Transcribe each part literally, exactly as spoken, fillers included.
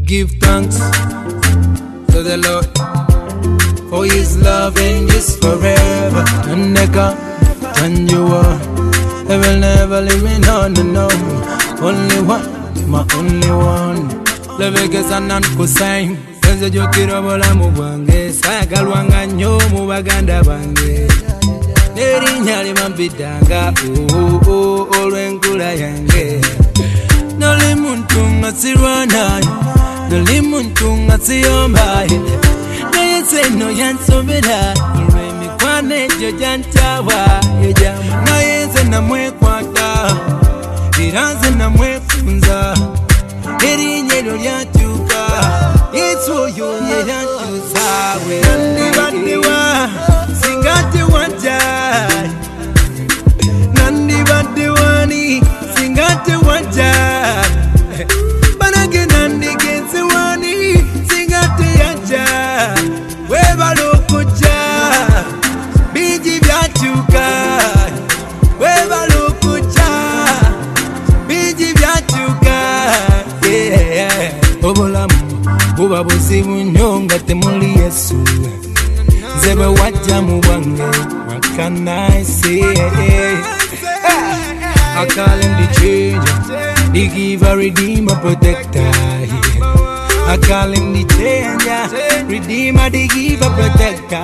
give thanks to the Lord, for His loving is forever. And nigga, and you are, they will never leave me, no, no, no. Only one, my only one. Levegeza nankusai, senze jokiro bola mu bwange, sayagalwanga nnyo mu baganda bange. Nerinnya limampitanga, oh, oh, olw'enkula yange. Noli muntu nga sirwanayo, noli muntu nga siyombayo, naye seno yansobera, olw'emikwano egyo gyantawa, naye nze namwekwata, era nze namwefunza, erinnya eryo lyakyuka, Yesu oyo ye yankyusa. Nandibaddewa singa tewajja, nandibaddewaani singa tewajja, banage nandigenze waani singa teyajja. Weebala okujja, bingi byakyuka, weebala okujja, bingi byakyuka. Obulamu buba buzibu nnyo nga temuli Yesu, nze bwe wajja mu bwange, what can I say? I call Him the changer, the giver, redeemer, protector. I call Him the changer, redeemer, the giver, protector.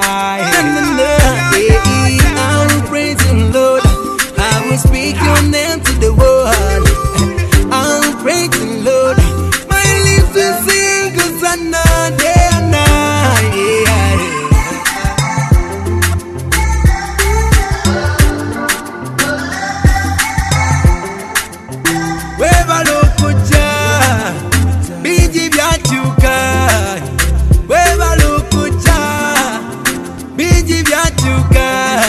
I will praise Him, Lord. I will speak Your name to the world. I will praise Him, Lord. My lips will sing Hosanna day and night. Weebala okujja, bingi byakyuka, weebala okujja, bingi byakyuka.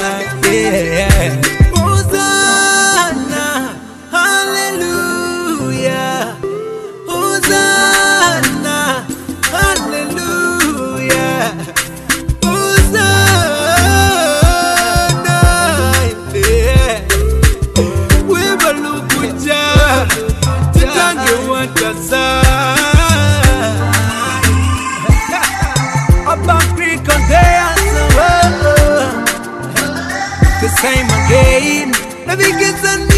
Hosanna, hallelujah. Hosanna, hallelujah. Hosanna, yeah. Weebala okujja, tutange wantasa. Abakri kondeya, the same again. Let me get some.